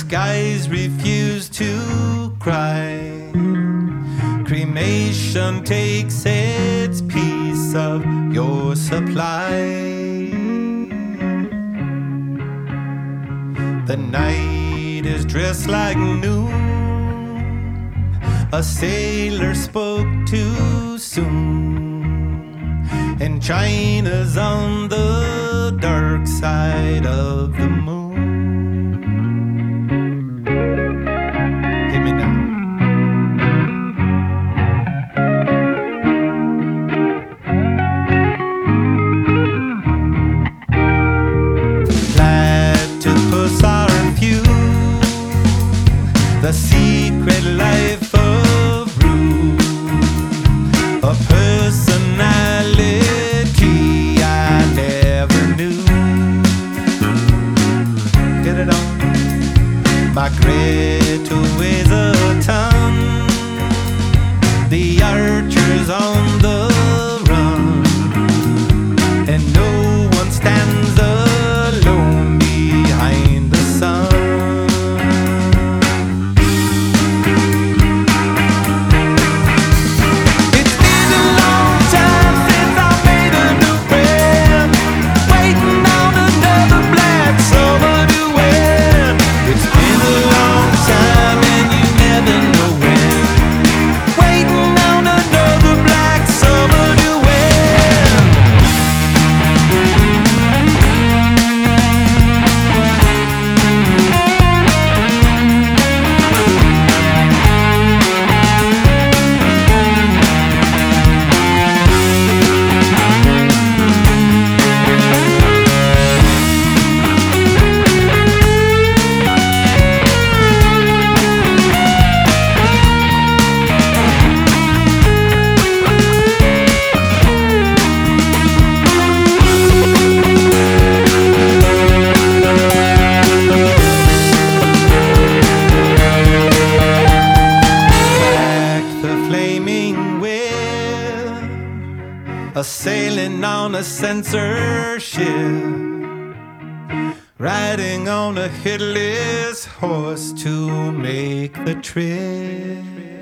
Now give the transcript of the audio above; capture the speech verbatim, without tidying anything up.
skies refuse to cry. Cremation takes its piece of your supply. The night is dressed like noon. A sailor spoke too soon, and China's on the dark side of the moon. Hit me now. Platypus are few, the secret life of Rue, a personality I never knew. Get it on. My Greta weighs a ton, the archer's on the run, and no one stands alone behind the sun. It's been a long time since I made a new friend, waiting on another black summer to end. It's been a long time and you never know when, waiting on another black summer to end. A sailing on a censorship, riding on a headless horse to make the trip.